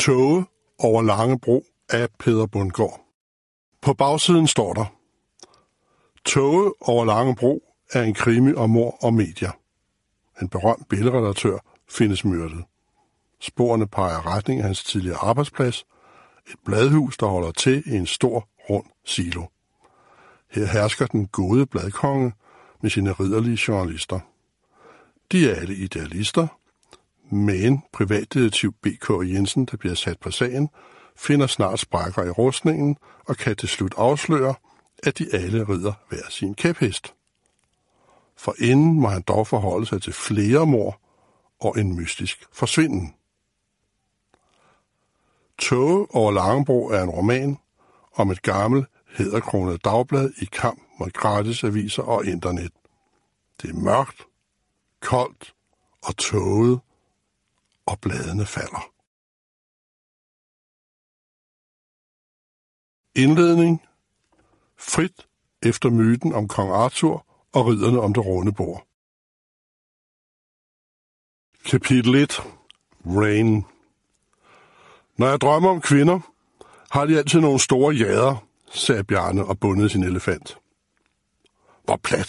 Tåge over Langebro af Peder Bundgaard. På bagsiden står der: Tåge over Langebro er en krimi om mord og medier. En berømt billedredaktør findes myrdet. Sporene peger retning af hans tidligere arbejdsplads, et bladhus, der holder til i en stor, rund silo. Her hersker den gode bladkonge med sine ridderlige journalister. De er alle idealister, men privatdetektiv B.K. Jensen, der bliver sat på sagen, finder snart sprækker i rustningen og kan til slut afsløre, at de alle rider hver sin kæphest. For inden må han dog forholde sig til flere mord og en mystisk forsvinden. Tåge over Langebro er en roman om et gammelt, hæderkronet dagblad i kamp mod gratisaviser og internet. Det er mørkt, koldt og tåget, og bladene falder. Indledning: frit efter myten om kong Arthur og ridderne om det runde bord. Kapitel 1. Rain. Når jeg drømmer om kvinder, har de altid nogle store jader, sagde Bjarne og bundede sin elefant. Hvor plat,